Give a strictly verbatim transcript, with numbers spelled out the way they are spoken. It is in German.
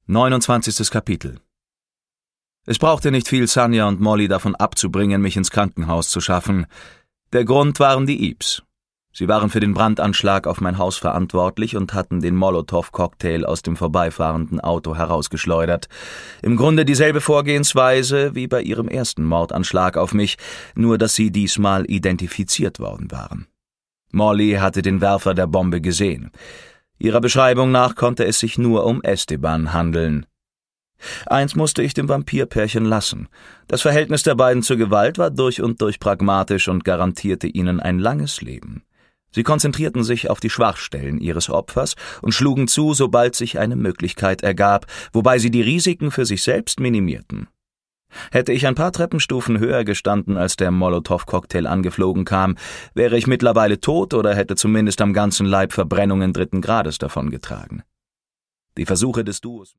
neunundzwanzigstes Kapitel. Es brauchte nicht viel, Sanja und Molly davon abzubringen, mich ins Krankenhaus zu schaffen. Der Grund waren die Eaps. Sie waren für den Brandanschlag auf mein Haus verantwortlich und hatten den Molotow-Cocktail aus dem vorbeifahrenden Auto herausgeschleudert. Im Grunde dieselbe Vorgehensweise wie bei ihrem ersten Mordanschlag auf mich, nur dass sie diesmal identifiziert worden waren. Molly hatte den Werfer der Bombe gesehen. Ihrer Beschreibung nach konnte es sich nur um Esteban handeln. Eins musste ich dem Vampirpärchen lassen. Das Verhältnis der beiden zur Gewalt war durch und durch pragmatisch und garantierte ihnen ein langes Leben. Sie konzentrierten sich auf die Schwachstellen ihres Opfers und schlugen zu, sobald sich eine Möglichkeit ergab, wobei sie die Risiken für sich selbst minimierten. Hätte ich ein paar Treppenstufen höher gestanden, als der Molotow-Cocktail angeflogen kam, wäre ich mittlerweile tot oder hätte zumindest am ganzen Leib Verbrennungen dritten Grades davongetragen. Die Versuche des Duos